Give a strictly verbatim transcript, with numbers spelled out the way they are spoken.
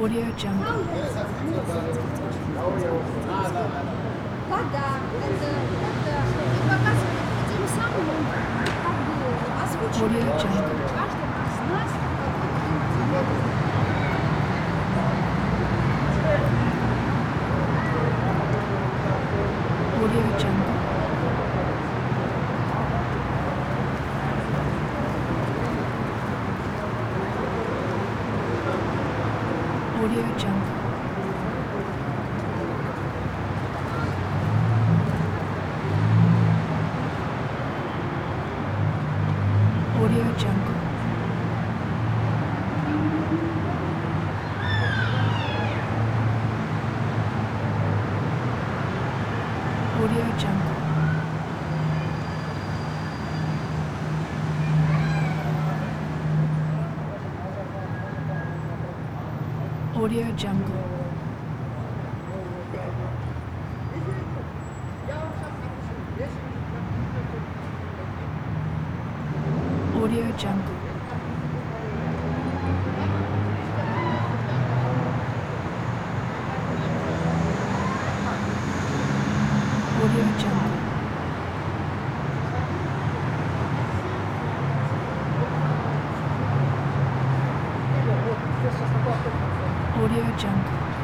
Audio Jungle. Да, да, это, это и показывает тем самым, как бы озвучивает Audio Jungle. каждого из нас какой-то Audio Jungle. Audio Jungle. Audio Jungle. Audio Jungle. Audio Jungle. Audio Jungle. Audio Jungle. Audio Jungle.